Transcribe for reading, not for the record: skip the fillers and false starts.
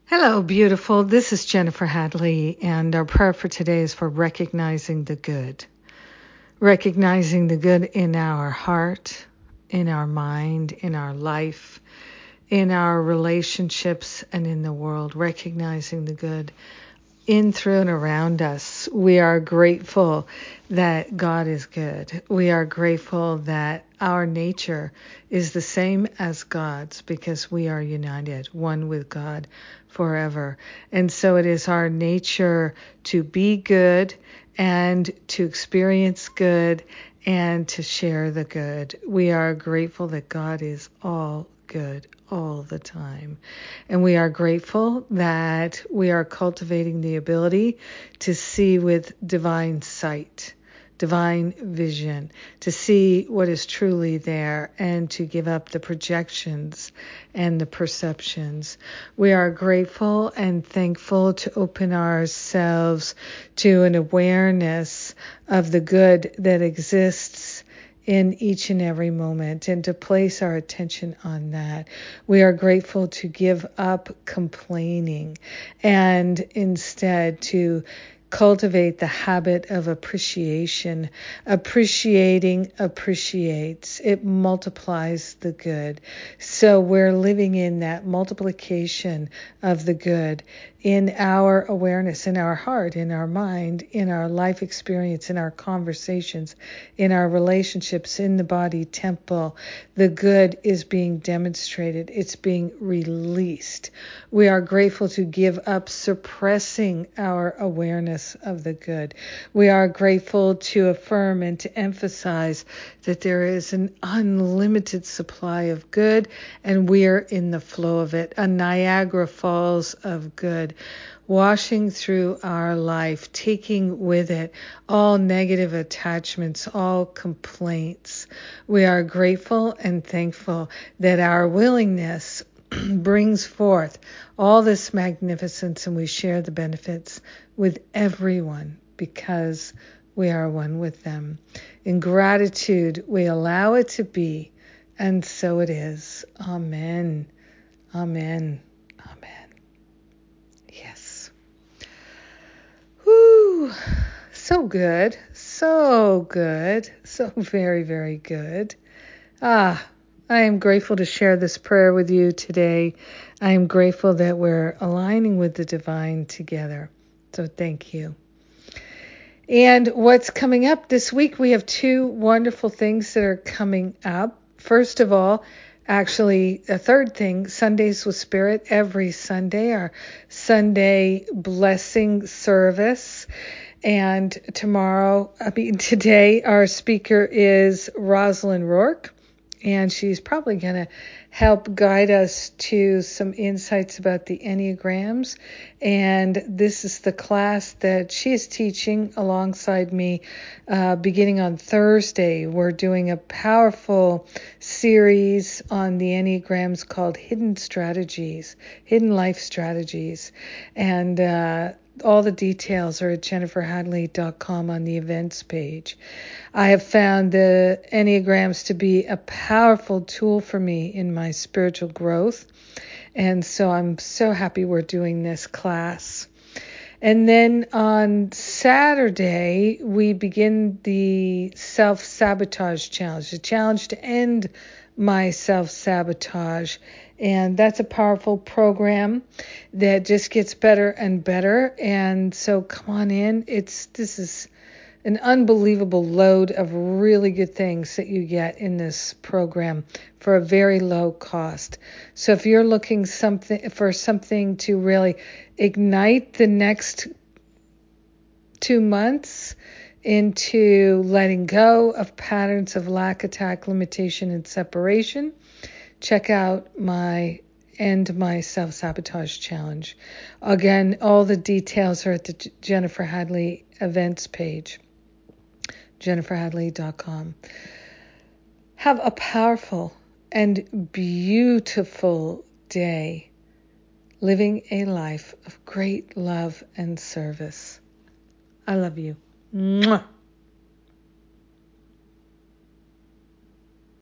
Hello, beautiful. This is Jennifer Hadley, and our prayer for today is for recognizing the good. Recognizing the good in our heart, in our mind, in our life, in our relationships, and in the world. Recognizing the good in, through, and around us. We are grateful that God is good. We are grateful that our nature is the same as God's because we are united, one with God forever. And so it is our nature to be good and to experience good and to share the good. We are grateful that God is all good all the time. And we are grateful that we are cultivating the ability to see with divine sight, divine vision, to see what is truly there and to give up the projections and the perceptions. We are grateful and thankful to open ourselves to an awareness of the good that exists in each and every moment and to place our attention on that. We are grateful to give up complaining and instead to cultivate the habit of appreciation. Appreciating appreciates. It multiplies the good. So we're living in that multiplication of the good in our awareness, in our heart, in our mind, in our life experience, in our conversations, in our relationships, in the body temple. The good is being demonstrated. It's being released. We are grateful to give up suppressing our awareness of the good. We are grateful to affirm and to emphasize that there is an unlimited supply of good and we're in the flow of it, a Niagara Falls of good, washing through our life, taking with it all negative attachments, all complaints. We are grateful and thankful that our willingness brings forth all this magnificence and we share the benefits with everyone because we are one with them. In gratitude, we allow it to be, and so it is. Amen. Amen. Amen. Yes. Woo. So good. So good. So very, very good. I am grateful to share this prayer with you today. I am grateful that we're aligning with the divine together. So thank you. And what's coming up this week, we have two wonderful things that are coming up. First of all, actually, a third thing, Sundays with Spirit, every Sunday, our Sunday blessing service. And today, our speaker is Rosalind Rourke. And she's probably going to help guide us to some insights about the Enneagrams. And this is the class that she is teaching alongside me beginning on Thursday. We're doing a powerful series on the Enneagrams called Hidden Strategies, Hidden Life Strategies. And all the details are at jenniferhadley.com on the events page. I have found the Enneagrams to be a powerful tool for me in my spiritual growth. And so I'm so happy we're doing this class. And then on Saturday, we begin the self-sabotage challenge, the challenge to end my self-sabotage. And that's a powerful program that just gets better and better. And so come on in. This is an unbelievable load of really good things that you get in this program for a very low cost. So if you're looking for something to really ignite the next 2 months into letting go of patterns of lack, attack, limitation, and separation, check out my End My Self-Sabotage Challenge. Again, all the details are at the Jennifer Hadley events page, jenniferhadley.com. Have a powerful and beautiful day, living a life of great love and service. I love you. Mwah.